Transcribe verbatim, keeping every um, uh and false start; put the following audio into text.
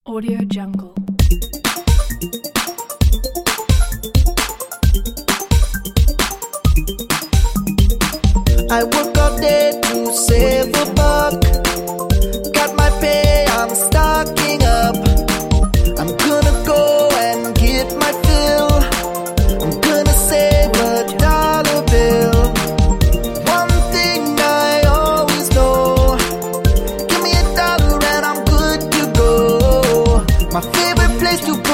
Audio Jungle. I work all day to save a buck. Got my pay, I'm stocking up. I'm gonna go and get my fill. I'm gonna save a dollar bill. One thing I always know, give me a dollar and I'm good to go. My favorite place to